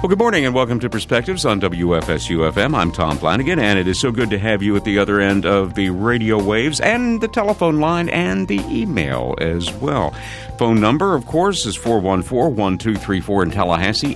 Well, good morning and welcome to Perspectives on WFSU-FM. I'm Tom Flanagan, and it is so good to have you at the other end of the radio waves and the telephone line and the email as well. Phone number, of course, is 414-1234 in Tallahassee,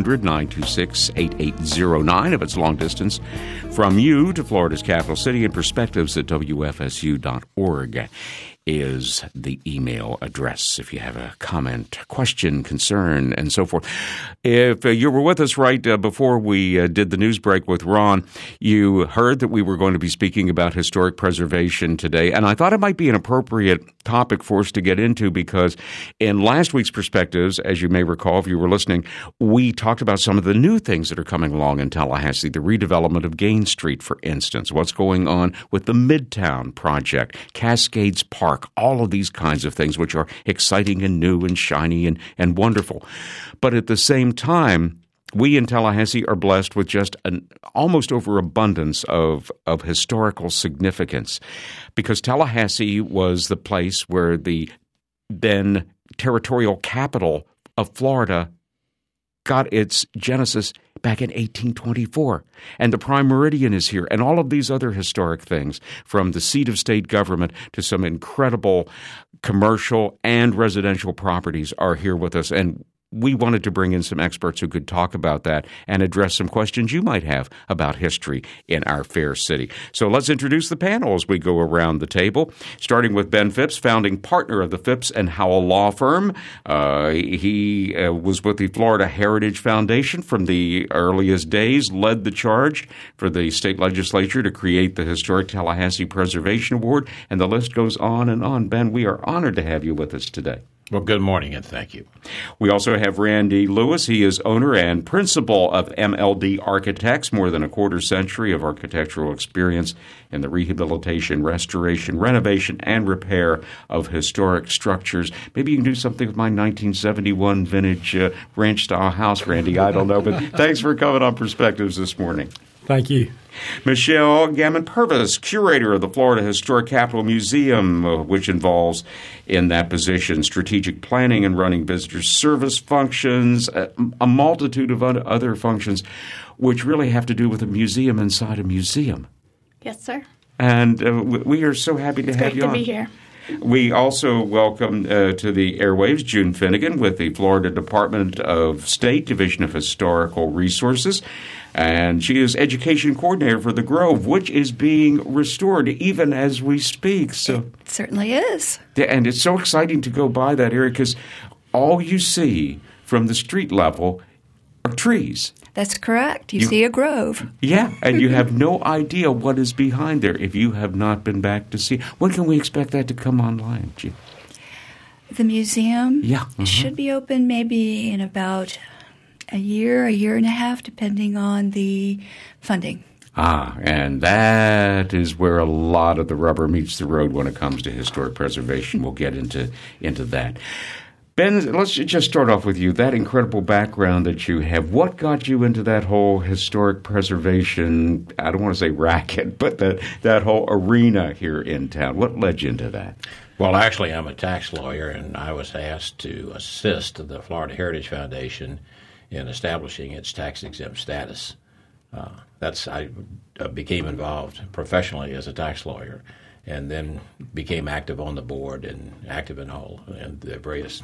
800-926-8809 if it's long distance from you to Florida's capital city, and perspectives at WFSU.org is the email address if you have a comment, question, concern, and so forth. If you were with us right before we did the news break with Ron, you heard that we were going to be speaking about historic preservation today, and I thought it might be an appropriate topic for us to get into because in last week's Perspectives, as you may recall if you were listening, we talked about some of the new things that are coming along in Tallahassee, the redevelopment of Gain Street, for instance, what's going on with the Midtown project, Cascades Park, all of these kinds of things which are exciting and new and shiny and wonderful. But at the same time, we in Tallahassee are blessed with just an almost overabundance of historical significance because Tallahassee was the place where the then territorial capital of Florida got its genesis back in 1824. And the Prime Meridian is here, and all of these other historic things, from the seat of state government to some incredible commercial and residential properties are here with us. And we wanted to bring in some experts who could talk about that and address some questions you might have about history in our fair city. So let's introduce the panel as we go around the table, starting with Ben Phipps, founding partner of the Phipps and Howell Law Firm. He was with the Florida Heritage Foundation from the earliest days, led the charge for the state legislature to create the Historic Tallahassee Preservation Award, and the list goes on and on. Ben, we are honored to have you with us today. Well, good morning, and thank you. We also have Randy Lewis. He is owner and principal of MLD Architects, more than a quarter century of architectural experience in the rehabilitation, restoration, renovation, and repair of historic structures. Maybe you can do something with my 1971 vintage ranch-style house, Randy. I don't know, but thanks for coming on Perspectives this morning. Thank you. Michelle Gammon-Purvis, curator of the Florida Historic Capitol Museum, which involves in that position strategic planning and running visitor service functions, a multitude of other functions, which really have to do with a museum inside a museum. Yes, sir. And we are so happy to have you on. It's great to be here. We also welcome to the airwaves June Finnegan with the Florida Department of State Division of Historical Resources. And she is education coordinator for the Grove, which is being restored even as we speak. So it certainly is. And it's so exciting to go by that area because all you see from the street level are trees. That's correct. You see a grove. Yeah, and you have no idea what is behind there if you have not been back to see. When can we expect that to come online, Jim? The museum should be open maybe in about a year and a half, depending on the funding. And that is where a lot of the rubber meets the road when it comes to historic preservation. We'll get into that. Ben, let's just start off with you. That incredible background that you have. What got you into that whole historic preservation, I don't want to say racket, but that whole arena here in town? What led you into that? Well, actually, I'm a tax lawyer, and I was asked to assist the Florida Heritage Foundation in establishing its tax-exempt status. I became involved professionally as a tax lawyer, and then became active on the board and active in all in the various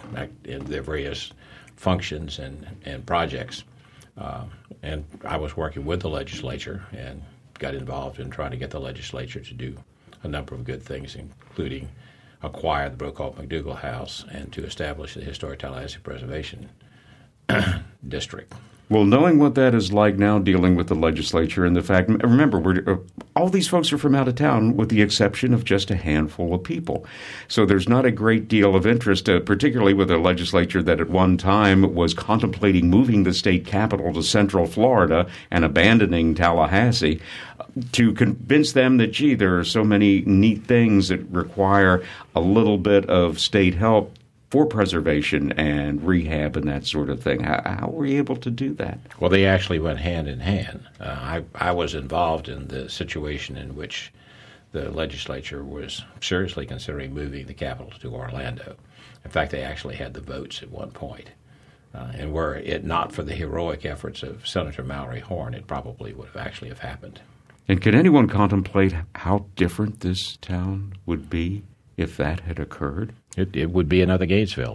functions and projects. And I was working with the legislature and got involved in trying to get the legislature to do a number of good things, including acquire the Brokaw-McDougall House and to establish the Historic Tallahassee Preservation District. Well, knowing what that is like now, dealing with the legislature and the fact, remember, all these folks are from out of town with the exception of just a handful of people. So there's not a great deal of interest, particularly with a legislature that at one time was contemplating moving the state capital to Central Florida and abandoning Tallahassee, to convince them that, gee, there are so many neat things that require a little bit of state help for preservation and rehab and that sort of thing. How were you able to do that? Well, they actually went hand in hand. I was involved in the situation in which the legislature was seriously considering moving the capital to Orlando. In fact, they actually had the votes at one point. And were it not for the heroic efforts of Senator Mallory Horn, it probably would have actually have happened. And can anyone contemplate how different this town would be if that had occurred? It would be another Gatesville.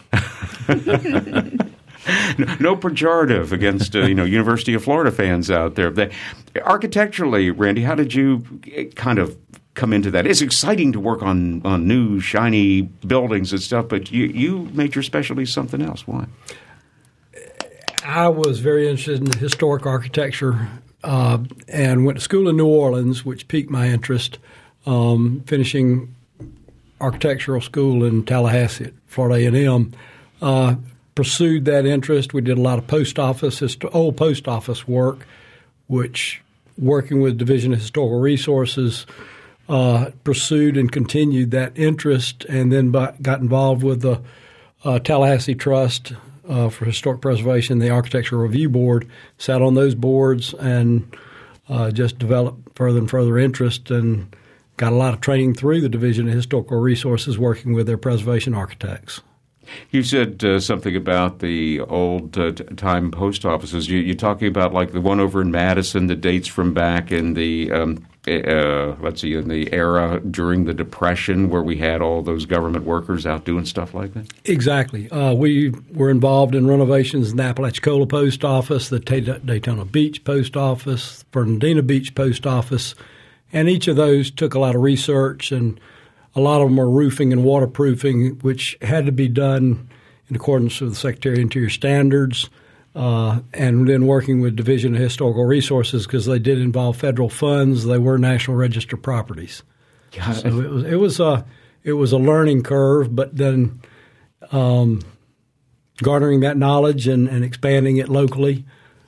No pejorative against University of Florida fans out there. Architecturally, Randy, how did you kind of come into that? It's exciting to work on new, shiny buildings and stuff, but you made your specialty something else. Why? I was very interested in historic architecture and went to school in New Orleans, which piqued my interest, finishing architectural school in Tallahassee at Florida A&M. Pursued that interest. We did a lot of old post office work, which, working with Division of Historical Resources, pursued and continued that interest, and then got involved with the Tallahassee Trust for Historic Preservation, the Architectural Review Board, sat on those boards and just developed further and further interest and got a lot of training through the Division of Historical Resources working with their preservation architects. You said something about the old time post offices. You're talking about like the one over in Madison that dates from back in the in the era during the Depression, where we had all those government workers out doing stuff like that? Exactly. We were involved in renovations in the Apalachicola Post Office, the Daytona Beach Post Office, Fernandina Beach Post Office, and each of those took a lot of research, and a lot of them are roofing and waterproofing, which had to be done in accordance with the Secretary of Interior standards, and then working with Division of Historical Resources because they did involve federal funds. They were National Register properties. So it was a learning curve, but then garnering that knowledge and expanding it locally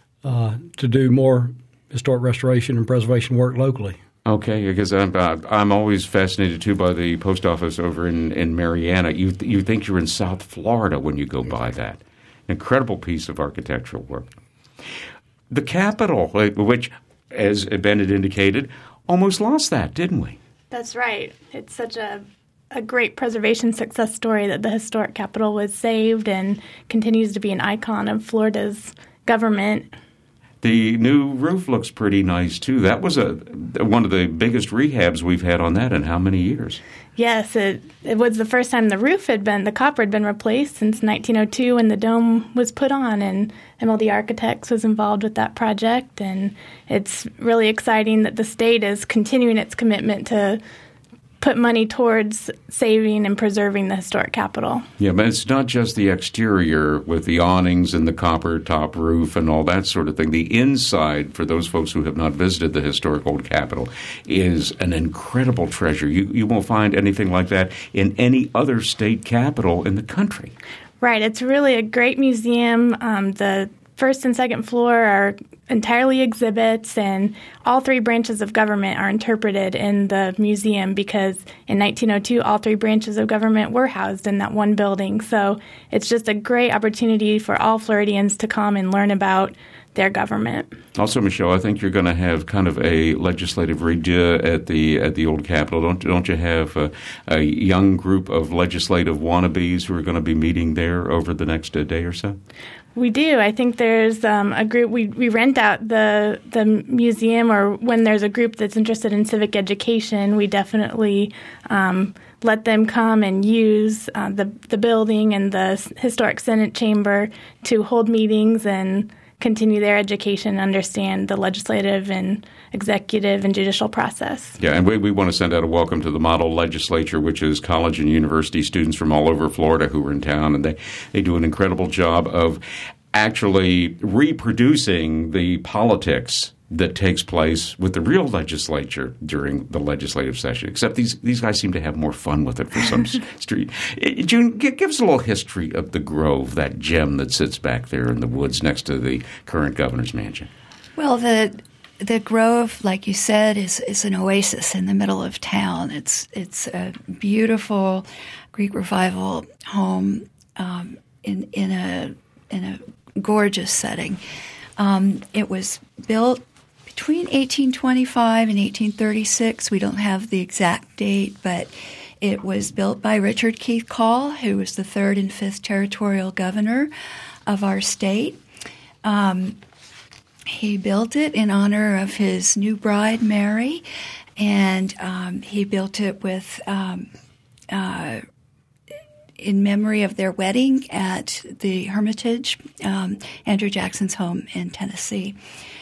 to do more historic restoration and preservation work locally. Okay, because I'm always fascinated too by the post office over in Marianna. You think you're in South Florida when you go by that. Incredible piece of architectural work. The Capitol, which, as Ben had indicated, almost lost that, didn't we? That's right. It's such a great preservation success story that the historic Capitol was saved and continues to be an icon of Florida's government. The new roof looks pretty nice, too. That was one of the biggest rehabs we've had on that in how many years? Yes, it was the first time the copper had been replaced since 1902 when the dome was put on, and MLD Architects was involved with that project. And it's really exciting that the state is continuing its commitment to put money towards saving and preserving the historic Capitol. Yeah, but it's not just the exterior with the awnings and the copper top roof and all that sort of thing. The inside, for those folks who have not visited the historic old Capitol, is an incredible treasure. You won't find anything like that in any other state capitol in the country. Right. It's really a great museum. The first and second floor are entirely exhibits, and all three branches of government are interpreted in the museum because in 1902, all three branches of government were housed in that one building. So it's just a great opportunity for all Floridians to come and learn about their government. Also, Michelle, I think you're going to have kind of a legislative redo at the old Capitol. Don't you have a young group of legislative wannabes who are going to be meeting there over the next day or so? We do. I think there's a group. We rent out the museum, or when there's a group that's interested in civic education, we definitely let them come and use the building and the Historic Senate Chamber to hold meetings and continue their education and understand the legislative and executive and judicial process. Yeah, and we want to send out a welcome to the model legislature, which is college and university students from all over Florida who are in town, and they do an incredible job of actually reproducing the politics that takes place with the real legislature during the legislative session, except these guys seem to have more fun with it for some street. June, give us a little history of the Grove, that gem that sits back there in the woods next to the current governor's mansion. Well, the Grove, like you said, is an oasis in the middle of town. It's a beautiful Greek Revival home in a gorgeous setting. It was built between 1825 and 1836. We don't have the exact date, but it was built by Richard Keith Call, who was the third and fifth territorial governor of our state. He built it in honor of his new bride, Mary, and he built it with in memory of their wedding at the Hermitage, Andrew Jackson's home in Tennessee.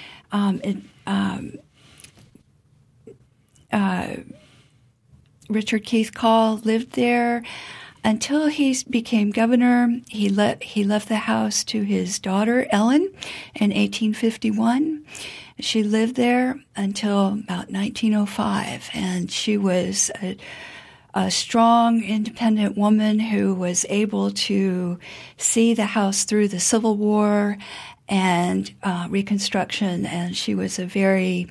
Richard Keith Call lived there until he became governor. He left the house to his daughter, Ellen, in 1851. She lived there until about 1905, and she was a strong, independent woman who was able to see the house through the Civil War and Reconstruction, and she was a very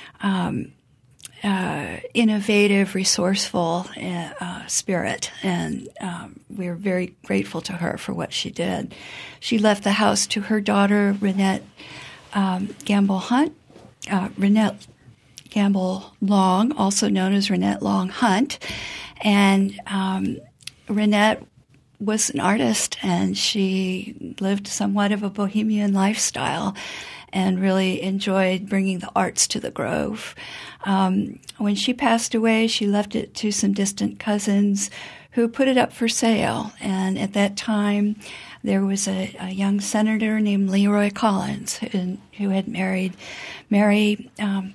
innovative, resourceful spirit, and we're very grateful to her for what she did. She left the house to her daughter, Renette Renette Gamble Long, also known as Renette Long Hunt, and Renette was an artist, and she lived somewhat of a bohemian lifestyle and really enjoyed bringing the arts to the Grove. When she passed away, she left it to some distant cousins who put it up for sale. And at that time, there was a young senator named Leroy Collins who had married Mary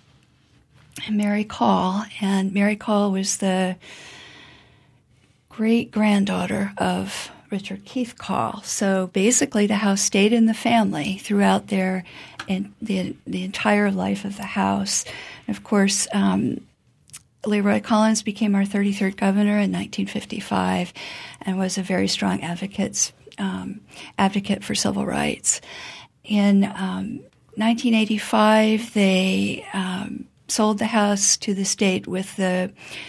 Call. And Mary Call was the great-granddaughter of Richard Keith Call. So basically, the house stayed in the family throughout the entire life of the house. And of course, Leroy Collins became our 33rd governor in 1955 and was a very strong advocate for civil rights. In 1985, they sold the house to the state with the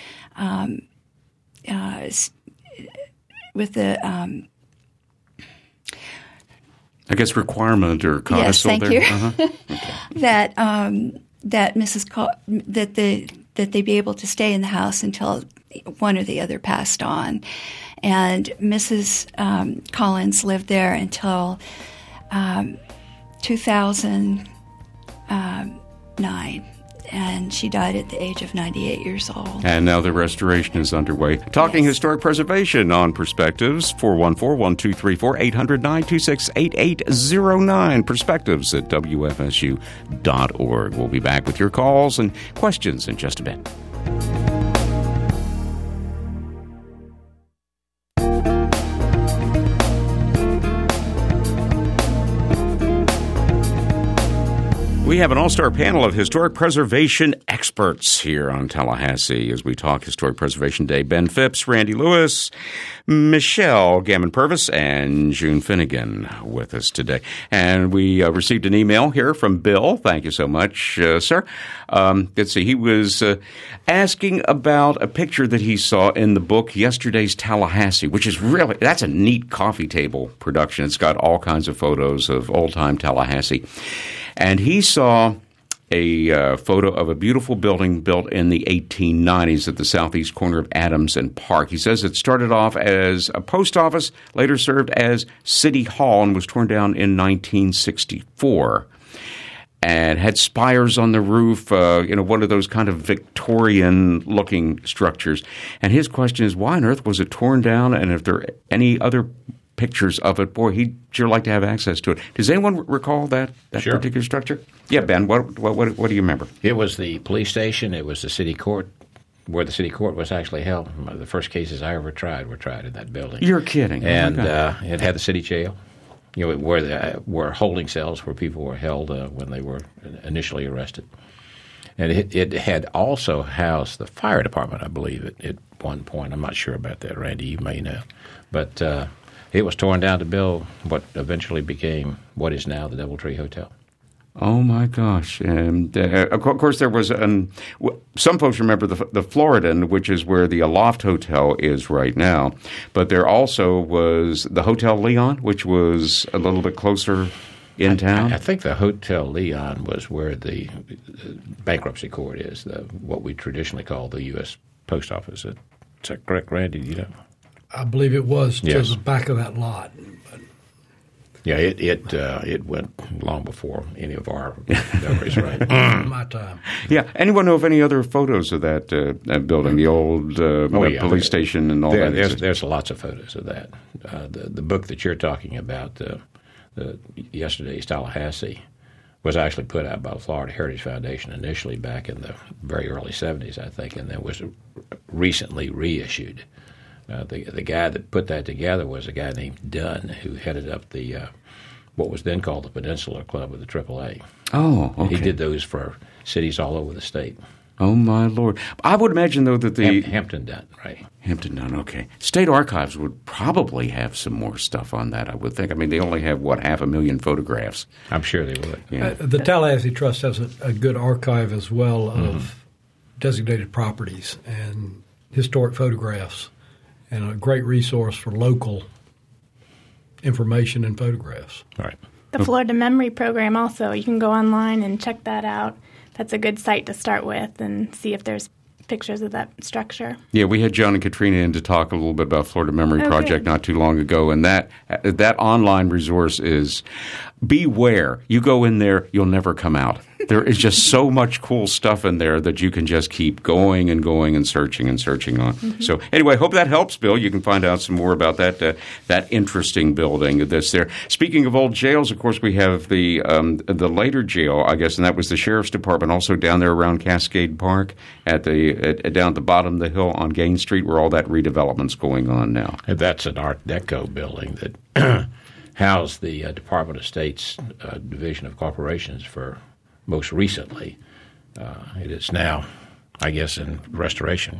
I guess requirement or codicil yes, thank there. You. Uh-huh. Okay. that Mrs. that they be able to stay in the house until one or the other passed on, and Mrs. Collins lived there until 2009. And she died at the age of 98 years old. And now the restoration is underway. Talking historic preservation on Perspectives, 414-1234-800-926-8809. Perspectives at WFSU.org. We'll be back with your calls and questions in just a bit. We have an all-star panel of historic preservation experts here on Tallahassee as we talk Historic Preservation Day. Ben Phipps, Randy Lewis, Michelle Gammon-Purvis, and June Finnegan with us today. And we received an email here from Bill. Thank you so much, sir. Let's see. He was asking about a picture that he saw in the book Yesterday's Tallahassee, which is really, that's a neat coffee table production. It's got all kinds of photos of old-time Tallahassee. And he saw a photo of a beautiful building built in the 1890s at the southeast corner of Adams and Park. He says it started off as a post office, later served as City Hall, and was torn down in 1964. And had spires on the roof, one of those kind of Victorian-looking structures. And his question is, why on earth was it torn down, and if there are any other pictures of it, boy, he'd sure like to have access to it. Does anyone recall that Sure. particular structure? Yeah, Ben, what do you remember? It was the police station. It was the city court, where the city court was actually held. The first cases I ever tried were tried in that building. You're kidding. And it had the city jail, where holding cells where people were held when they were initially arrested. And it had also housed the fire department, I believe, at one point. I'm not sure about that, Randy. You may know. But it was torn down to build what eventually became what is now the Doubletree Hotel. Oh, my gosh. And, of course, there was some folks remember the Floridan, which is where the Aloft Hotel is right now. But there also was the Hotel Leon, which was a little bit closer in town. I think the Hotel Leon was where the bankruptcy court is, what we traditionally call the U.S. Post Office. Is that correct, Randy? You know? I believe it was to Yes. the back of that lot. But Yeah, it went long before any of our memories, right? My time. Yeah. Anyone know of any other photos of that building, the old police station and all that? There's lots of photos of that. The book that you're talking about, Yesterday's Tallahassee, was actually put out by the Florida Heritage Foundation initially back in the very early 70s, I think, and then was recently reissued. The guy that put that together was a guy named Dunn, who headed up the what was then called the Peninsula Club of the AAA. Oh, okay. He did those for cities all over the state. Oh, my Lord. I would imagine, though, that the Hampton Dunn, right? Hampton Dunn, okay. State Archives would probably have some more stuff on that, I would think. I mean, they only have, 500,000 photographs. I'm sure they would. Yeah. The Tallahassee Trust has a good archive as well of designated properties and historic photographs, and a great resource for local information and photographs. All right. The Florida Memory Program also, you can go online and check that out. That's a good site to start with and see if there's pictures of that structure. Yeah, we had John and Katrina in to talk a little bit about Florida Memory Project not too long ago, and that online resource is beware. You go in there, you'll never come out. There is just so much cool stuff in there that you can just keep going and going and searching on. Mm-hmm. So anyway, hope that helps, Bill. You can find out some more about that interesting building that's there. Speaking of old jails, of course, we have the later jail, I guess, and that was the Sheriff's Department, also down there around Cascade Park down at the bottom of the hill on Gain Street, where all that redevelopment's going on now. And that's an Art Deco building that housed the Department of State's Division of Corporations for most recently. It is now, I guess, in restoration.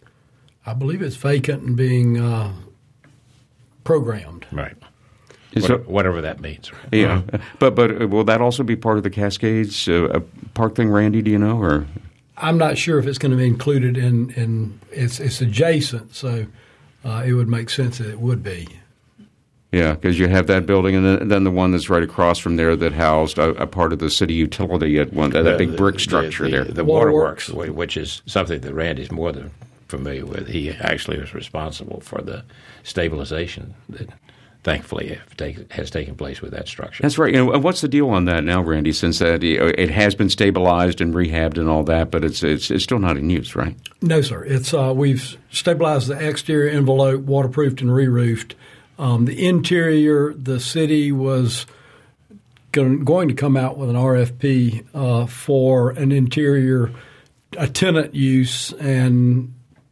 I believe it's vacant and being programmed. Right. So, whatever that means. Right? Yeah. But will that also be part of the Cascades Park thing, Randy, do you know? Or I'm not sure if it's going to be included in it's adjacent, so it would make sense that it would be. Yeah, because you have that building, and then the one that's right across from there that housed a part of the city utility at that big brick structure there. The waterworks, which is something that Randy's more than familiar with. He actually was responsible for the stabilization that thankfully has taken place with that structure. That's right. And what's the deal on that now, Randy, since that it has been stabilized and rehabbed and all that, but it's still not in use, right? No, sir. It's we've stabilized the exterior envelope, waterproofed and re-roofed. The interior, the city was going to come out with an RFP for an interior, a tenant use, and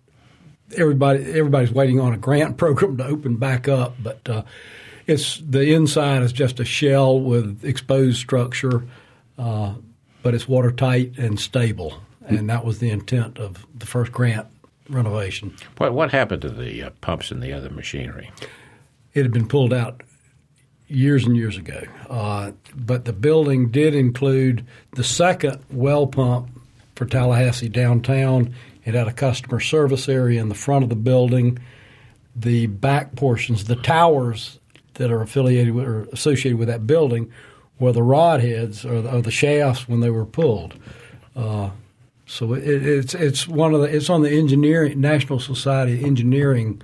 everybody's waiting on a grant program to open back up. But it's the inside is just a shell with exposed structure, but it's watertight and stable, and that was the intent of the first grant renovation. What happened to the pumps and the other machinery? It had been pulled out years and years ago. But the building did include the second well pump for Tallahassee downtown. It had a customer service area in the front of the building. The back portions, the towers that are affiliated with or associated with that building were the rod heads or the shafts when they were pulled. So it's on the engineering National Society of Engineering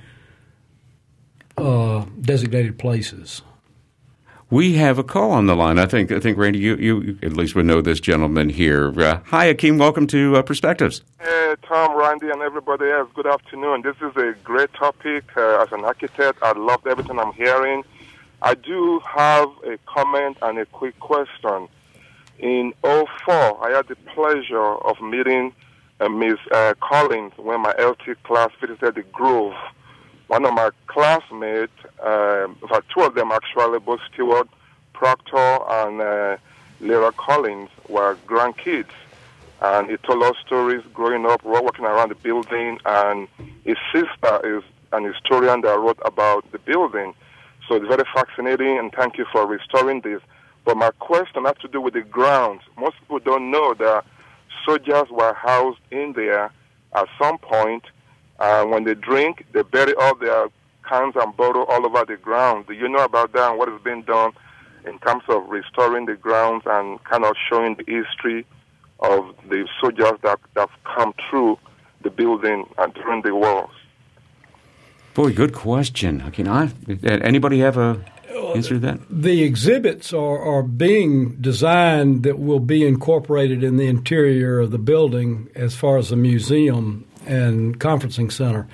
designated places. We have a call on the line. I think Randy, you at least would know this gentleman here. Hi, Akeem. Welcome to Perspectives. Hey, Tom, Randy, and everybody else. Good afternoon. This is a great topic. As an architect, I love everything I'm hearing. I do have a comment and a quick question. In 2004, I had the pleasure of meeting Ms. Collins when my LT class visited the Grove. One of my classmates, two of them actually, both Stewart Proctor and Lyra Collins, were grandkids. And he told us stories growing up, walking around the building, and his sister is an historian that wrote about the building. So it's very fascinating, and thank you for restoring this. But my question has to do with the grounds. Most people don't know that soldiers were housed in there at some point. When they drink, they bury all their cans and bottles all over the ground. Do you know about that and what has been done in terms of restoring the grounds and kind of showing the history of the soldiers that have come through the building and during the wars? Boy, good question. Okay, anybody have a... answer that? The exhibits are being designed that will be incorporated in the interior of the building as far as the museum and conferencing center.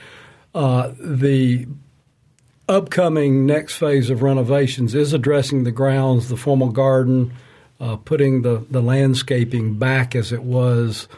The upcoming next phase of renovations is addressing the grounds, the formal garden, putting the landscaping back as it was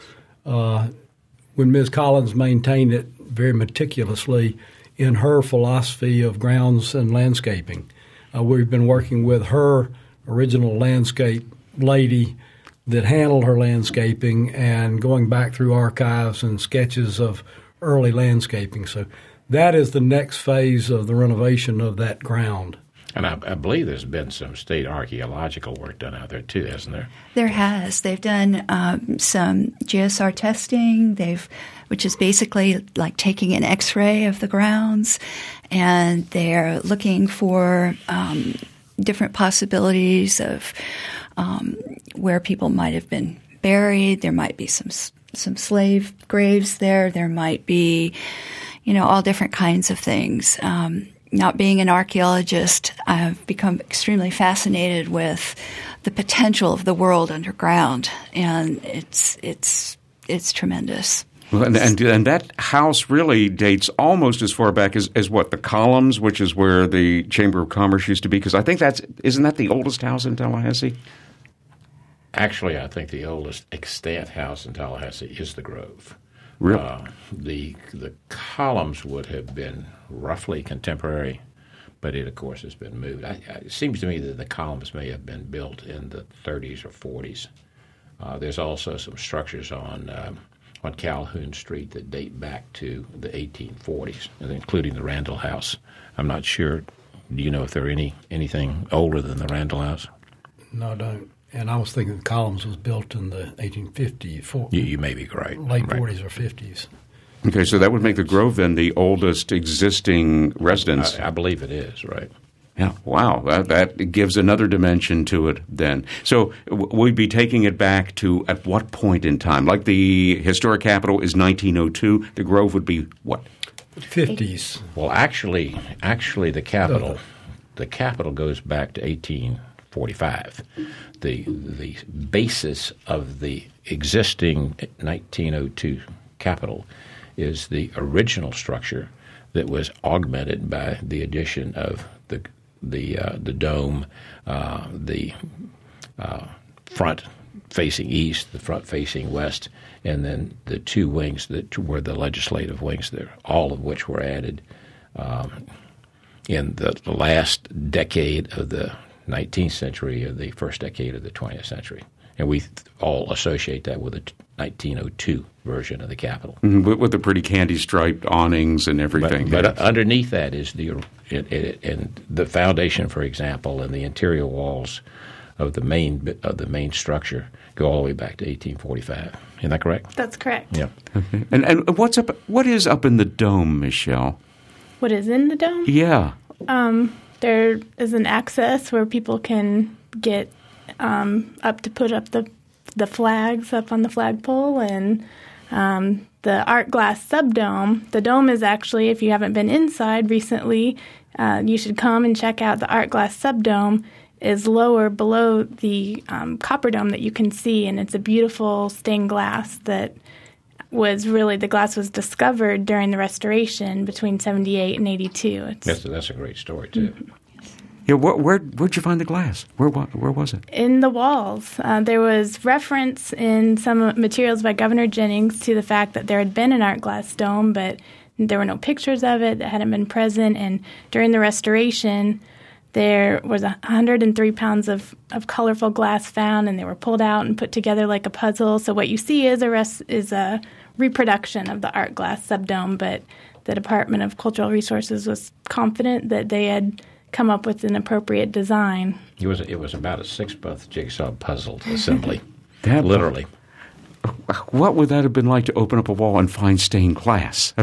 when Ms. Collins maintained it very meticulously in her philosophy of grounds and landscaping. We've been working with her original landscape lady that handled her landscaping and going back through archives and sketches of early landscaping. So that is the next phase of the renovation of that ground. And I believe there's been some state archaeological work done out there too, hasn't there? There has. They've done some GSR testing, which is basically like taking an X-ray of the grounds, and they're looking for different possibilities of where people might have been buried. There might be some slave graves there. There might be, all different kinds of things. Not being an archaeologist, I've become extremely fascinated with the potential of the world underground, and it's tremendous. Well, and that house really dates almost as far back as what, the Columns, which is where the Chamber of Commerce used to be? Because I think isn't that the oldest house in Tallahassee? Actually, I think the oldest extant house in Tallahassee is the Grove. Really? The Columns would have been roughly contemporary, but it, of course, has been moved. It seems to me that the Columns may have been built in the 30s or 40s. There's also some structures on Calhoun Street that date back to the 1840s, including the Randall House. I'm not sure. Do you know if there are anything older than the Randall House? No, I don't. And I was thinking the Columns was built in the 1850s. You may be right. Late 40s or 50s. Okay, so that would make the Grove then the oldest existing residence. I believe it is, right. Yeah, wow. That gives another dimension to it then. So we'd be taking it back to at what point in time? Like the historic capital is 1902. The Grove would be what? 50s. Well, actually, the capital goes back to 1845. The basis of the existing 1902 Capitol is the original structure that was augmented by the addition of the dome, the front facing east, the front facing west, and then the two wings that were the legislative wings there, all of which were added in the last decade of the 19th century or the first decade of the 20th century. And we all associate that with the 1902 version of the Capitol. Mm-hmm, with the pretty candy-striped awnings and everything. But underneath that is and the foundation, for example, and the interior walls of the main structure go all the way back to 1845. Isn't that correct? That's correct. Yeah. Okay. And what is up in the dome, Michelle? What is in the dome? Yeah. There is an access where people can get up to put up the flags up on the flagpole, and the art glass subdome. The dome is actually, if you haven't been inside recently, you should come and check out the art glass subdome. Is lower below the copper dome that you can see, and it's a beautiful stained glass that the glass was discovered during the restoration between 78 and 82. That's a great story, too. Mm-hmm. Yeah, where'd you find the glass? Where was it? In the walls. There was reference in some materials by Governor Jennings to the fact that there had been an art glass dome, but there were no pictures of it that hadn't been present. And during the restoration, there was 103 pounds of colorful glass found, and they were pulled out and put together like a puzzle. So what you see is a reproduction of the art glass subdome, but the Department of Cultural Resources was confident that they had come up with an appropriate design. It was about a 6-month jigsaw puzzle assembly, literally. What would that have been like to open up a wall and find stained glass?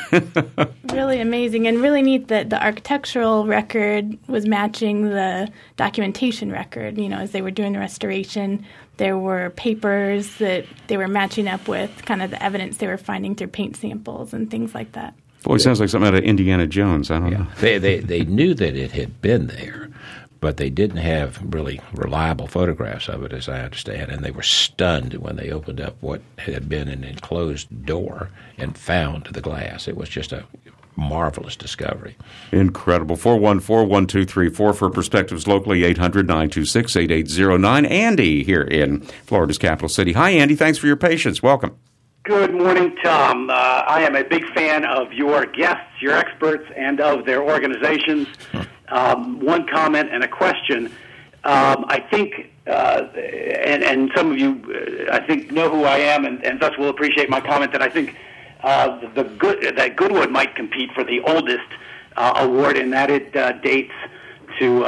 Really amazing, and really neat that the architectural record was matching the documentation record. As they were doing the restoration, there were papers that they were matching up with kind of the evidence they were finding through paint samples and things like that. Boy, it sounds like something out of Indiana Jones. I don't know. They knew that it had been there, but they didn't have really reliable photographs of it, as I understand, and they were stunned when they opened up what had been an enclosed door and found the glass. It was just a marvelous discovery. Incredible. 414-1234 for Perspectives locally, 800-926-8809. Andy here in Florida's capital city. Hi, Andy. Thanks for your patience. Welcome. Good morning, Tom. I am a big fan of your guests, your experts, and of their organizations. One comment and a question. I think, and some of you, I think, know who I am, and thus will appreciate my comment that I think that Goodwood might compete for the oldest award, in that it dates to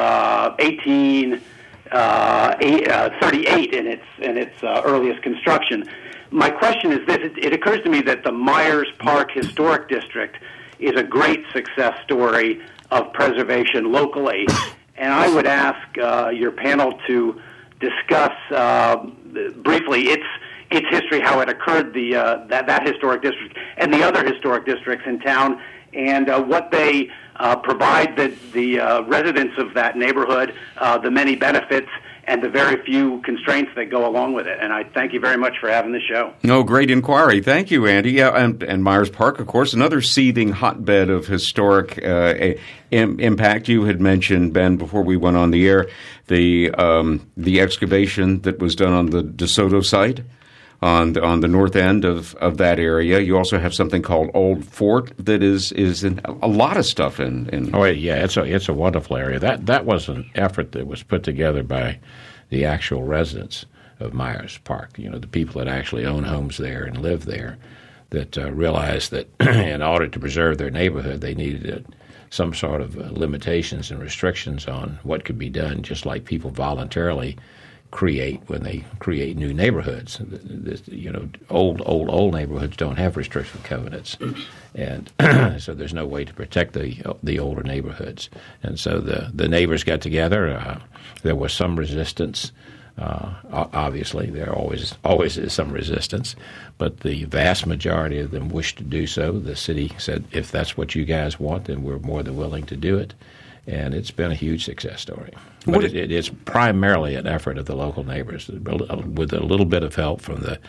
1838 in its earliest construction. My question is this: it occurs to me that the Myers Park Historic District is a great success story of preservation locally, and I would ask your panel to discuss briefly its history, how it occurred, that historic district, and the other historic districts in town, and what they provide the residents of that neighborhood, the many benefits, and the very few constraints that go along with it. And I thank you very much for having the show. Oh, great inquiry. Thank you, Andy. Yeah, and Myers Park, of course, another seething hotbed of historic impact. You had mentioned, Ben, before we went on the air, the excavation that was done on the DeSoto site on the north end of that area. You also have something called Old Fort that is in a lot of stuff in. Oh, yeah, it's a wonderful area. That was an effort that was put together by the actual residents of Myers Park. You know, the people that actually own homes there and live there, that realized that in order to preserve their neighborhood, they needed some sort of limitations and restrictions on what could be done, just like people voluntarily create when they create new neighborhoods. You know, old neighborhoods don't have restriction covenants, and so there's no way to protect the older neighborhoods. And so the neighbors got together. There was some resistance. Obviously, there always is some resistance, but the vast majority of them wished to do so. The city said, if that's what you guys want, then we're more than willing to do it. And it's been a huge success story. But it's primarily an effort of the local neighbors, with a little bit of help from the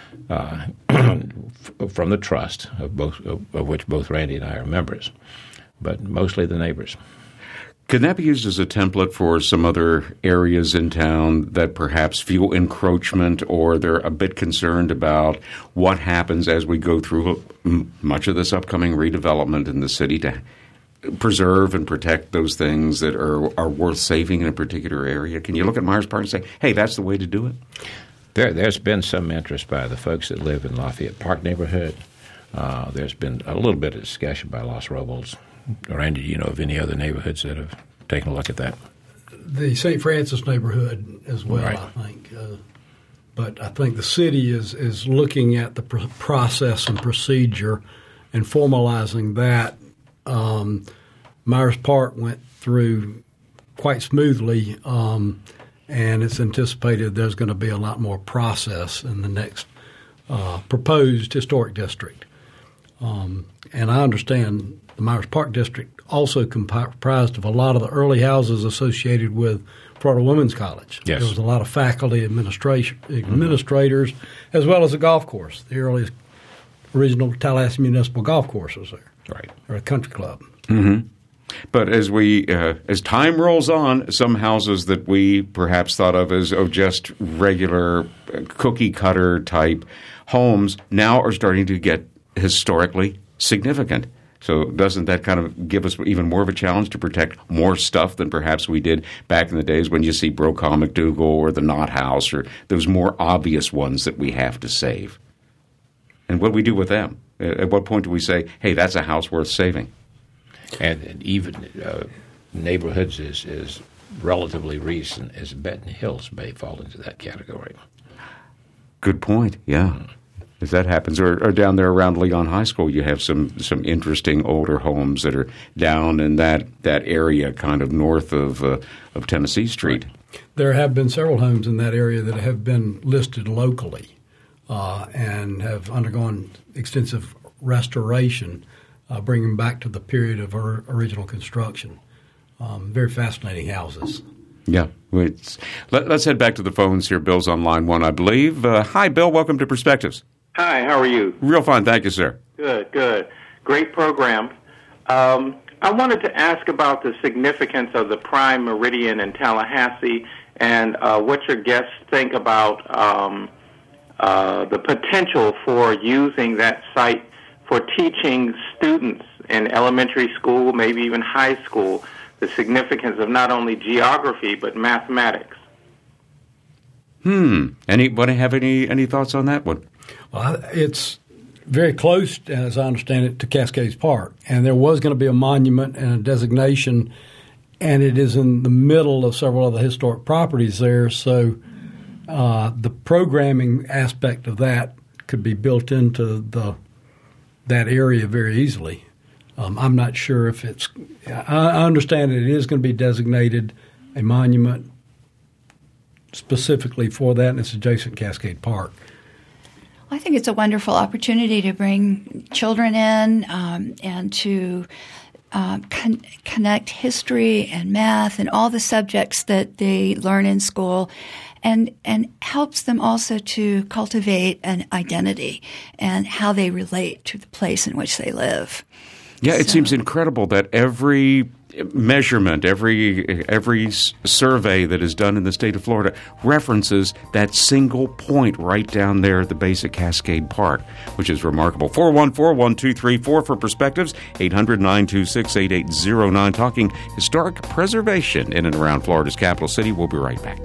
trust of which both Randy and I are members, but mostly the neighbors. Can that be used as a template for some other areas in town that perhaps feel encroachment, or they're a bit concerned about what happens as we go through much of this upcoming redevelopment in the city to preserve and protect those things that are worth saving in a particular area? Can you look at Myers Park and say, hey, that's the way to do it? There's been some interest by the folks that live in Lafayette Park neighborhood. There's been a little bit of discussion by Los Robles. Randy, do you know of any other neighborhoods that have taken a look at that? The St. Francis neighborhood as well, right. I think. But I think the city is looking at the process and procedure and formalizing that. Myers Park went through quite smoothly, and it's anticipated there's going to be a lot more process in the next proposed historic district. And I understand the Myers Park district also comprised of a lot of the early houses associated with Florida Women's College. Yes. There was a lot of faculty, administrators, as well as a golf course. The earliest original Tallahassee Municipal Golf Course was there. Right. Or a country club. Mm-hmm. But as time rolls on, some houses that we perhaps thought of as just regular cookie cutter type homes now are starting to get historically significant. So doesn't that kind of give us even more of a challenge to protect more stuff than perhaps we did back in the days when you see Brokaw McDougal or the Knott House or those more obvious ones that we have to save? And what do we do with them? At what point do we say, hey, that's a house worth saving? And even neighborhoods as relatively recent as Benton Hills may fall into that category. Good point, yeah. If that happens, or down there around Leon High School, you have some interesting older homes that are down in that area, kind of north of Tennessee Street. There have been several homes in that area that have been listed locally and have undergone extensive restoration, bringing back to the period of original construction. Very fascinating houses. Yeah. Let's head back to the phones here. Bill's on line one, I believe. Hi, Bill. Welcome to Perspectives. Hi, how are you? Real fine. Thank you, sir. Good. Great program. I wanted to ask about the significance of the Prime Meridian in Tallahassee and what your guests think about the potential for using that site for teaching students in elementary school, maybe even high school, the significance of not only geography but mathematics. Anybody have any thoughts on that one? Well, it's very close, as I understand it, to Cascades Park, and there was going to be a monument and a designation, and it is in the middle of several other historic properties there, so the programming aspect of that could be built into that area very easily. I'm not sure if it's – I understand it is going to be designated a monument specifically for that, and it's adjacent to Cascade Park. I think it's a wonderful opportunity to bring children in and to connect history and math and all the subjects that they learn in school, and helps them also to cultivate an identity and how they relate to the place in which they live. Yeah, it seems incredible that every measurement, every survey that is done in the state of Florida references that single point right down there at the base of Cascade Park, which is remarkable. 414-1234 for Perspectives, 800-926-8809, talking historic preservation in and around Florida's capital city. We'll be right back.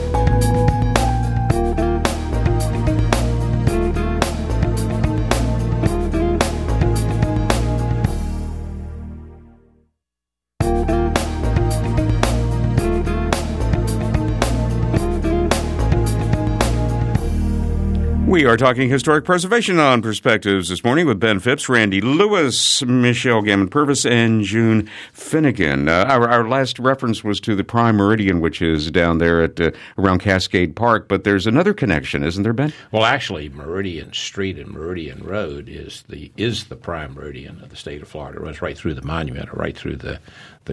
We are talking historic preservation on Perspectives this morning with Ben Phipps, Randy Lewis, Michelle Gammon-Purvis, and June Finnegan. Our last reference was to the Prime Meridian, which is down there at around Cascade Park, but there's another connection, isn't there, Ben? Well, actually, Meridian Street and Meridian Road is the Prime Meridian of the state of Florida. It runs right through the monument, or right through the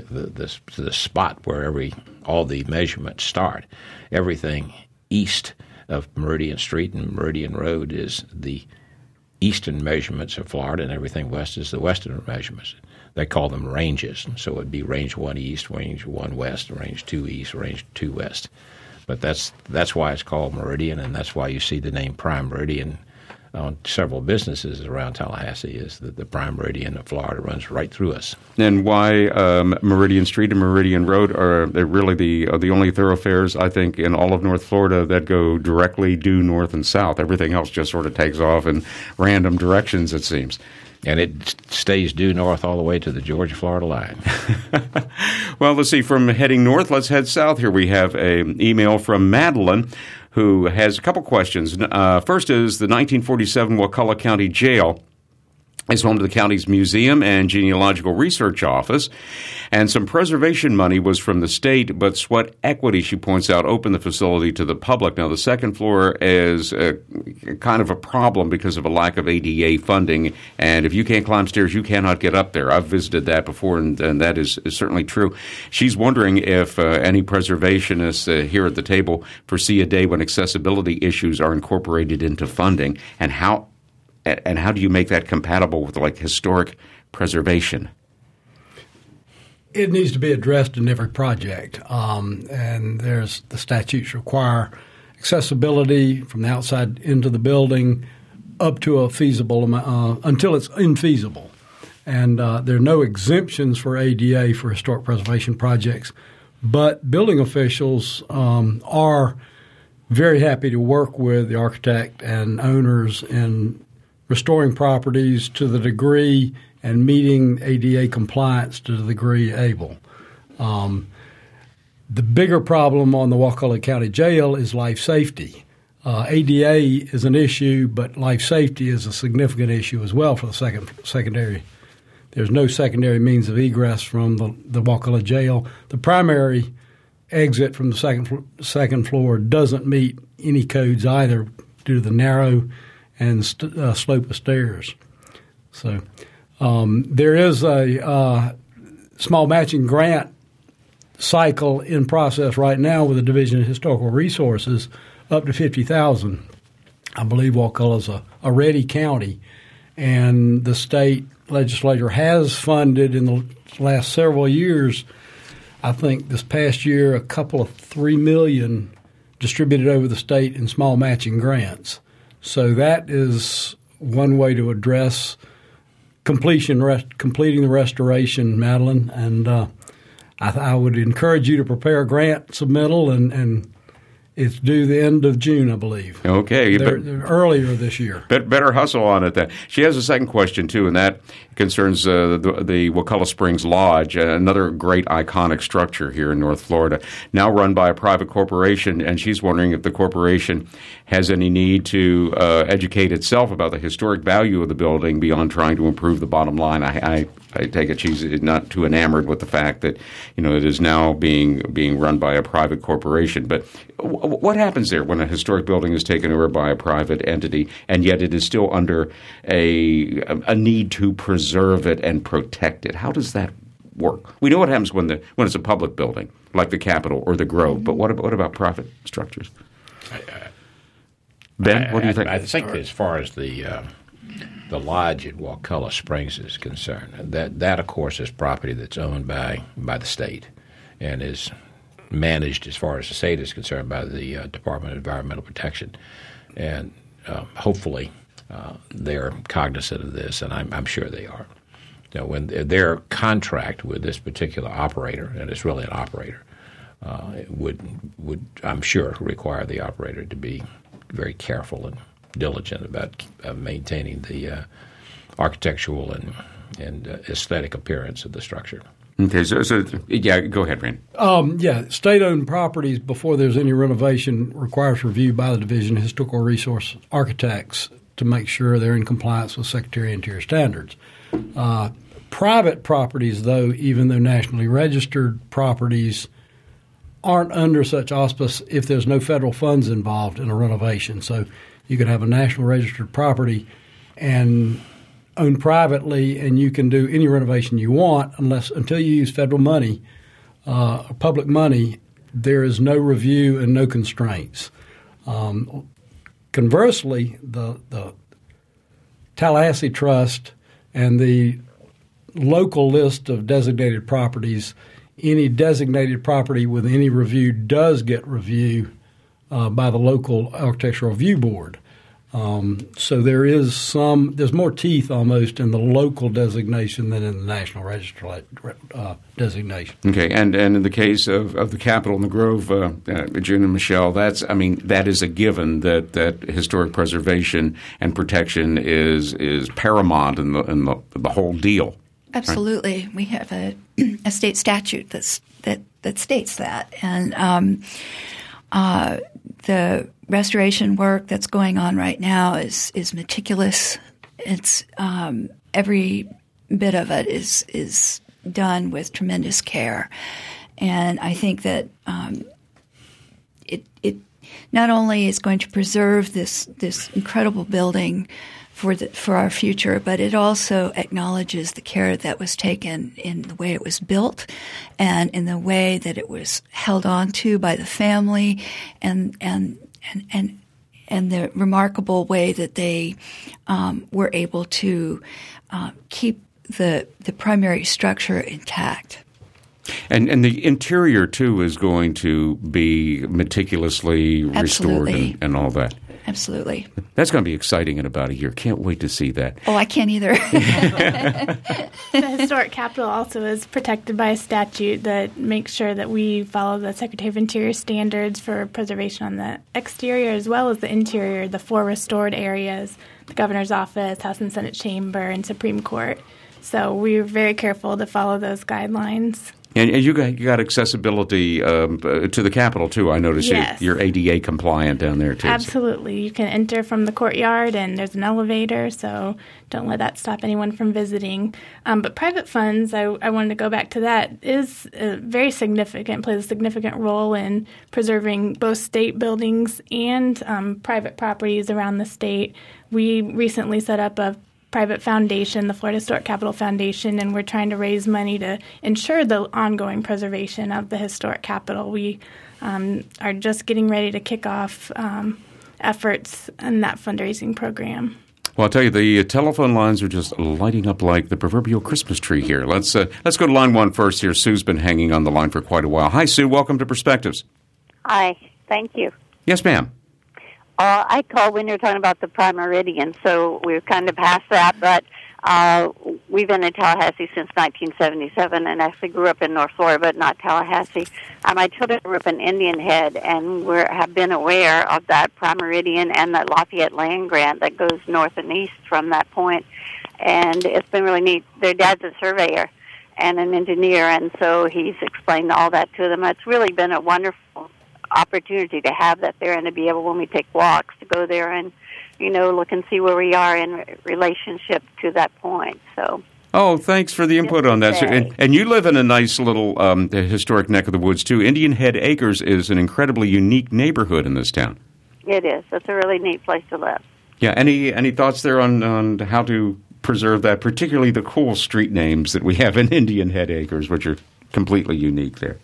spot where all the measurements start. Everything east of Meridian Street and Meridian Road is the eastern measurements of Florida, and everything west is the western measurements. They call them ranges, and so it would be Range 1 East, Range 1 West, Range 2 East, Range 2 West. But that's why it's called Meridian, and that's why you see the name Prime Meridian on several businesses around Tallahassee, is that the Prime Meridian of Florida runs right through us. And why Meridian Street and Meridian Road are really the only thoroughfares, I think, in all of North Florida that go directly due north and south. Everything else just sort of takes off in random directions, it seems. And it stays due north all the way to the Georgia-Florida line. Well, let's see. From heading north, let's head south here. We have an email from Madeline, who has a couple questions. First is the 1947 Wakulla County Jail is home to the county's museum and genealogical research office, and some preservation money was from the state, but Sweat Equity, she points out, opened the facility to the public. Now, the second floor is kind of a problem because of a lack of ADA funding, and if you can't climb stairs, you cannot get up there. I've visited that before, and that is certainly true. She's wondering if any preservationists here at the table foresee a day when accessibility issues are incorporated into funding, and how do you make that compatible with, like, historic preservation? It needs to be addressed in every project, and the statutes require accessibility from the outside into the building up to a feasible amount, until it's infeasible. And there are no exemptions for ADA for historic preservation projects, but building officials are very happy to work with the architect and owners in restoring properties to the degree and meeting ADA compliance to the degree able. The bigger problem on the Wakulla County Jail is life safety. ADA is an issue, but life safety is a significant issue as well for the secondary. There's no secondary means of egress from the Wakulla Jail. The primary exit from the second floor doesn't meet any codes either due to the narrow and slope of stairs. So there is a small matching grant cycle in process right now with the Division of Historical Resources up to $50,000. I believe Wakulla's a ready county, and the state legislature has funded in the last several years. I think this past year, a couple of $3 million distributed over the state in small matching grants. So that is one way to address completing the restoration, Madeline. And I would encourage you to prepare a grant submittal, and it's due the end of June, I believe. Okay. They're earlier this year. Better hustle on it then. She has a second question, too, and that concerns the Wakulla Springs Lodge, another great iconic structure here in North Florida, now run by a private corporation, and she's wondering if the corporation has any need to educate itself about the historic value of the building beyond trying to improve the bottom line. I take it she's not too enamored with the fact that it is now being run by a private corporation. But what happens there when a historic building is taken over by a private entity, and yet it is still under a need to preserve it and protect it? How does that work? We know what happens when it's a public building, like the Capitol or the Grove. But what about private structures? Ben, what do you think? I think as far as the lodge at Wakulla Springs is concerned, that of course is property that's owned by the state and is managed, as far as the state is concerned, by the Department of Environmental Protection, and hopefully they're cognizant of this, and I'm sure they are. When their contract with this particular operator, and it's really an operator, it would I'm sure require the operator to be very careful and diligent about maintaining the architectural and aesthetic appearance of the structure. Okay, so yeah, go ahead, Rand. State-owned properties, before there's any renovation, requires review by the Division of Historical Resource Architects to make sure they're in compliance with Secretary of Interior standards. Private properties, though, even though nationally registered properties, aren't under such auspice if there's no federal funds involved in a renovation. So you could have a national registered property and owned privately, and you can do any renovation you want until you use federal money, public money. There is no review and no constraints. Conversely, the Tallahassee Trust and the local list of designated properties, any designated property with any review does get review by the local architectural review board. So there's more teeth almost in the local designation than in the National Register designation. Okay, and in the case of the Capitol and the Grove, June and Michelle, that is a given that historic preservation and protection is paramount in the whole deal. Absolutely, right? We have a state statute that states that, and the restoration work that's going on right now is meticulous. It's every bit of it is done with tremendous care, and I think that it not only is going to preserve this incredible building for our future, but it also acknowledges the care that was taken in the way it was built and in the way that it was held on to by the family and the remarkable way that they were able to keep the primary structure intact. And the interior, too, is going to be meticulously restored and all that. Absolutely. That's going to be exciting in about a year. Can't wait to see that. Oh, I can't either. The Historic Capitol also is protected by a statute that makes sure that we follow the Secretary of Interior standards for preservation on the exterior as well as the interior, the 4 restored areas, the Governor's Office, House and Senate Chamber, and Supreme Court. So we're very careful to follow those guidelines. And you got accessibility to the Capitol, too. I noticed yes. You're ADA compliant down there, too. Absolutely. You can enter from the courtyard, and there's an elevator, so don't let that stop anyone from visiting. But private funds, I wanted to go back to that, is very significant, plays a significant role in preserving both state buildings and private properties around the state. We recently set up a private foundation, the Florida Historic Capital Foundation, and we're trying to raise money to ensure the ongoing preservation of the historic capital. We are just getting ready to kick off efforts in that fundraising program. Well, I'll tell you, the telephone lines are just lighting up like the proverbial Christmas tree here. Let's go to line one first here. Sue's been hanging on the line for quite a while. Hi, Sue. Welcome to Perspectives. Hi. Thank you. Yes, ma'am. I called when you were talking about the Prime Meridian, so we're kind of past that, but we've been in Tallahassee since 1977 and actually grew up in North Florida, but not Tallahassee. My children grew up in Indian Head and have been aware of that Prime Meridian and that Lafayette land grant that goes north and east from that point, and it's been really neat. Their dad's a surveyor and an engineer, and so he's explained all that to them. It's really been a wonderful opportunity to have that there and to be able, when we take walks, to go there and, look and see where we are in relationship to that point. So. Oh, thanks for the input on that. So, and you live in a nice little historic neck of the woods, too. Indian Head Acres is an incredibly unique neighborhood in this town. It is. It's a really neat place to live. Yeah. Any thoughts there on how to preserve that, particularly the cool street names that we have in Indian Head Acres, which are completely unique there?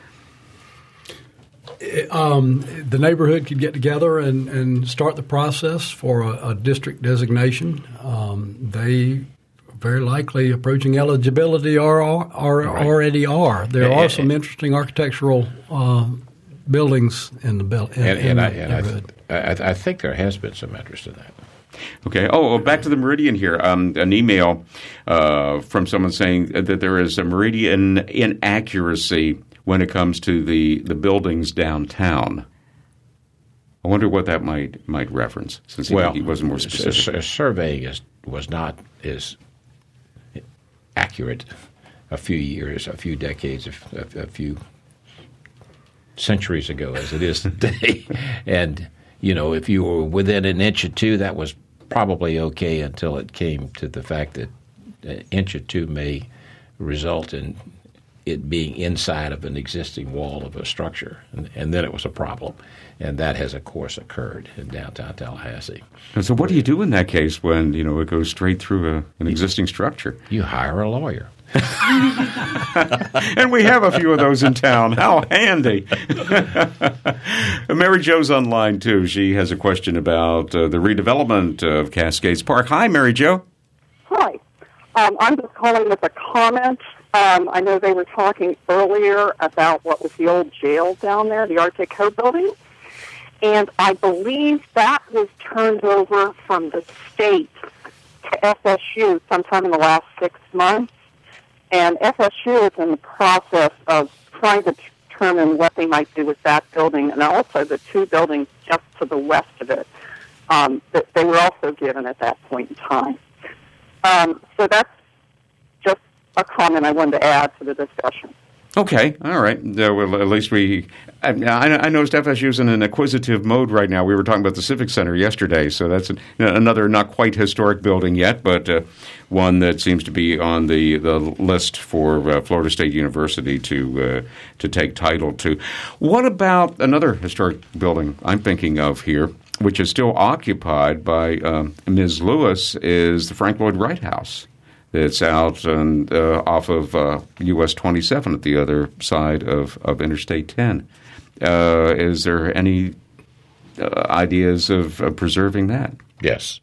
The neighborhood could get together and start the process for a district designation. They very likely approaching eligibility or already are. There are some interesting architectural buildings in the neighborhood. I think there has been some interest in that. Okay. Back to the Meridian here. An email from someone saying that there is a Meridian inaccuracy when it comes to the buildings downtown. I wonder what that might reference, since he wasn't more specific. Surveying was not as accurate a few decades, a few centuries ago as it is today. And, if you were within an inch or two, that was probably okay until it came to the fact that an inch or two may result in it being inside of an existing wall of a structure, and then it was a problem. And that has, of course, occurred in downtown Tallahassee. And so what do you do in that case when, it goes straight through an existing structure? You hire a lawyer. And we have a few of those in town. How handy. Mary Jo's online, too. She has a question about the redevelopment of Cascades Park. Hi, Mary Jo. Hi. I'm just calling with a comment. I know they were talking earlier about what was the old jail down there, the Art Deco building, and I believe that was turned over from the state to FSU sometime in the last 6 months, and FSU is in the process of trying to determine what they might do with that building, and also the two buildings just to the west of it that they were also given at that point in time. So that's just a comment I wanted to add to the discussion. Okay, all right. Well, at least I noticed FSU's in an acquisitive mode right now. We were talking about the Civic Center yesterday, so that's another not quite historic building yet, but one that seems to be on the list for Florida State University to take title to. What about another historic building I'm thinking of here, which is still occupied by Ms. Lewis, is the Frank Lloyd Wright House. It's out and off of US 27 at the other side of Interstate 10. Is there any ideas of preserving that? Yes.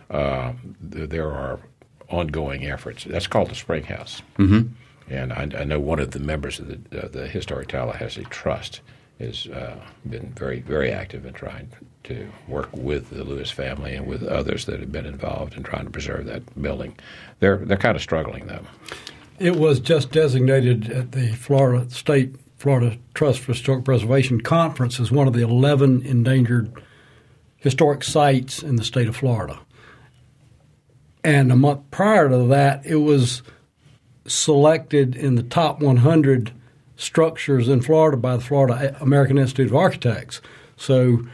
There are ongoing efforts. That's called the Spring House. Mm-hmm. And I know one of the members of the Historic Tallahassee Trust has been very, very active in trying to work with the Lewis family and with others that have been involved in trying to preserve that building. They're kind of struggling, though. It was just designated at the Florida Trust for Historic Preservation Conference as one of the 11 endangered historic sites in the state of Florida. And a month prior to that, it was selected in the top 100 structures in Florida by the Florida American Institute of Architects. So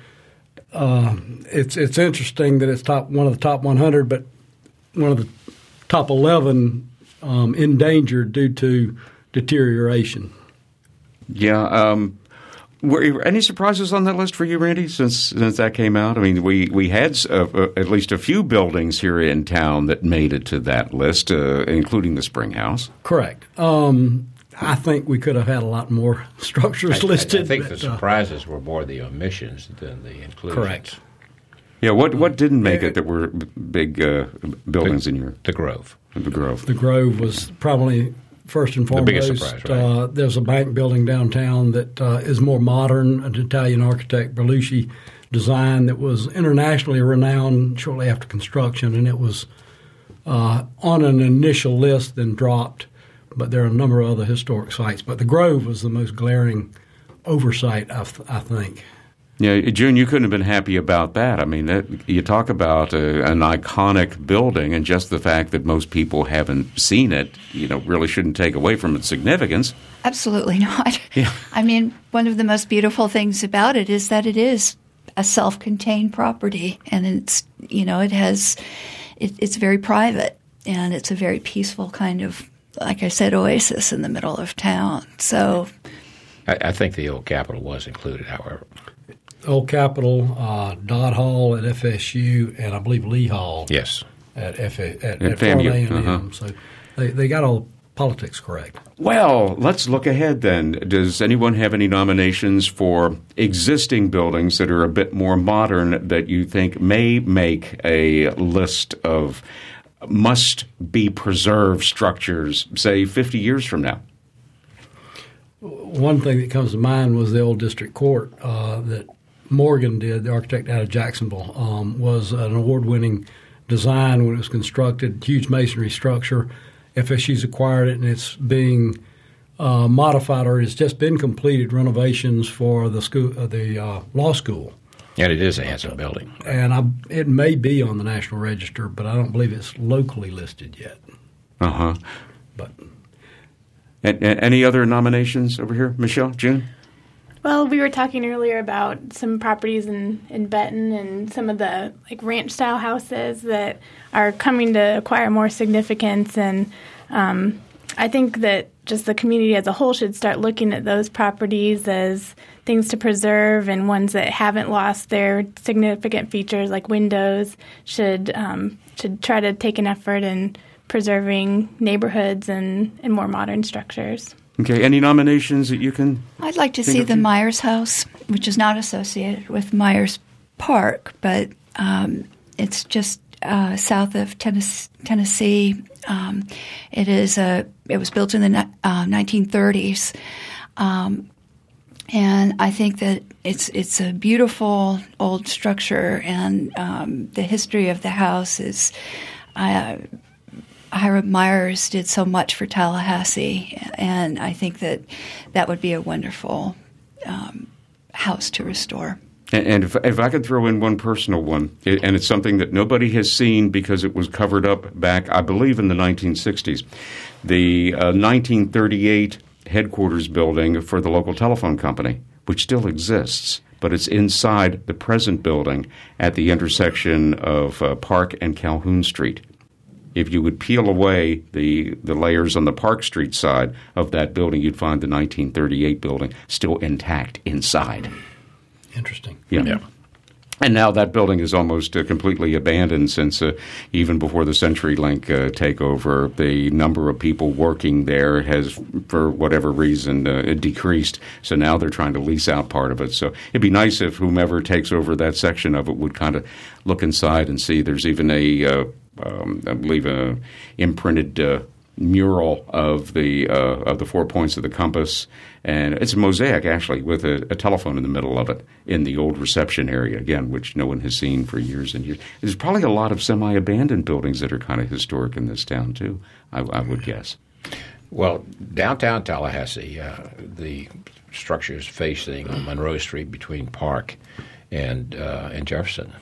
it's interesting that it's one of the top 100, but one of the top 11 endangered due to deterioration. Yeah. Were any surprises on that list for you, Randy, since that came out? I mean, we had at least a few buildings here in town that made it to that list, including the Spring House. Correct. I think we could have had a lot more structures listed. I think the surprises were more the omissions than the inclusions. Correct. Yeah, what didn't make it that were big buildings in your... The Grove. The Grove. The Grove was probably first and foremost. The biggest surprise, right? There's a bank building downtown that is more modern, an Italian architect, Berlucci design, that was internationally renowned shortly after construction, and it was on an initial list, then dropped. But there are a number of other historic sites. But the Grove was the most glaring oversight, I think. Yeah, June, you couldn't have been happy about that. I mean, you talk about an iconic building, and just the fact that most people haven't seen it, really shouldn't take away from its significance. Absolutely not. Yeah. I mean, one of the most beautiful things about it is that it is a self-contained property, and it's it's very private, and it's a very peaceful kind of, like I said, oasis in the middle of town. So, I think the old Capitol was included, however. Old Capitol, Dodd Hall at FSU, and I believe Lee Hall. Yes. At Florida FAMU. A&M. So they got all the politics correct. Well, let's look ahead then. Does anyone have any nominations for existing buildings that are a bit more modern that you think may make a list of must-be-preserved structures, say, 50 years from now? One thing that comes to mind was the old district court that Morgan did, the architect out of Jacksonville, was an award-winning design when it was constructed, huge masonry structure. FSU's acquired it, and it's being modified, or it's just been completed renovations for the school, the law school. And it is a handsome building. And it may be on the National Register, but I don't believe it's locally listed yet. Uh-huh. But any other nominations over here? Michelle, June? Well, we were talking earlier about some properties in Benton and some of the ranch-style houses that are coming to acquire more significance. And I think that just the community as a whole should start looking at those properties as things to preserve, and ones that haven't lost their significant features like windows should try to take an effort in preserving neighborhoods and more modern structures. Okay, any nominations that you can? I'd like to see the Myers House, which is not associated with Myers Park, but it's just south of Tennessee. It was built in the 1930s, and I think that it's a beautiful old structure, and the history of the house is. Hiram Myers did so much for Tallahassee, and I think that would be a wonderful house to restore. And if I could throw in one personal one, and it's something that nobody has seen because it was covered up back, I believe, in the 1960s, the 1938 headquarters building for the local telephone company, which still exists, but it's inside the present building at the intersection of Park and Calhoun Street. If you would peel away the layers on the Park Street side of that building, you'd find the 1938 building still intact inside. Interesting. Yeah. And now that building is almost completely abandoned since even before the CenturyLink takeover, the number of people working there has, for whatever reason, decreased. So now they're trying to lease out part of it. So it'd be nice if whomever takes over that section of it would kind of look inside and see there's even I believe an imprinted mural of the 4 points of the compass, and it's a mosaic actually with a telephone in the middle of it in the old reception area again, which no one has seen for years and years. There's probably a lot of semi-abandoned buildings that are kind of historic in this town too. I would guess. Well, downtown Tallahassee, the structures facing Monroe Street between Park and Jefferson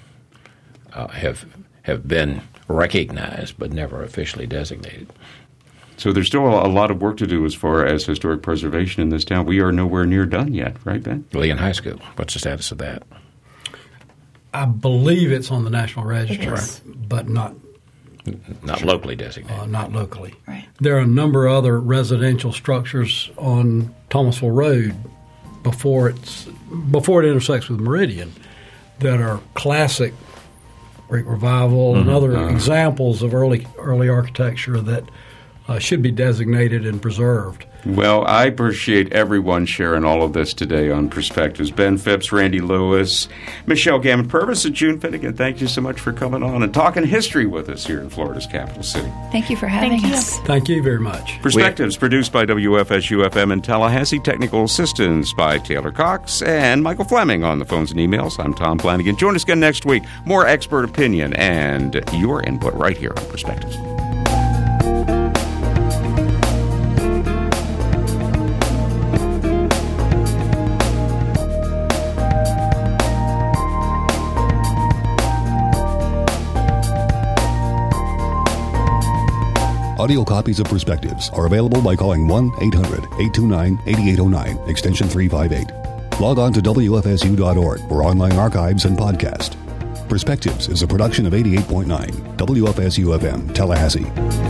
have been recognized but never officially designated. So there's still a lot of work to do as far as historic preservation in this town. We are nowhere near done yet, right, Ben? Leon High School, what's the status of that? I believe it's on the National Register, but not locally designated. Not locally. Right. There are a number of other residential structures on Thomasville Road before it intersects with Meridian that are classic Greek Revival and other examples of early architecture that should be designated and preserved. Well, I appreciate everyone sharing all of this today on Perspectives. Ben Phipps, Randy Lewis, Michelle Gammon-Purvis, and June Finnegan, thank you so much for coming on and talking history with us here in Florida's capital city. Thank you for having us. Thank you very much. Perspectives produced by WFSU-FM in Tallahassee. Technical assistance by Taylor Cox and Michael Fleming on the phones and emails. I'm Tom Flanagan. Join us again next week. More expert opinion and your input right here on Perspectives. Audio copies of Perspectives are available by calling 1-800-829-8809, extension 358. Log on to WFSU.org for online archives and podcast. Perspectives is a production of 88.9 WFSU-FM, Tallahassee.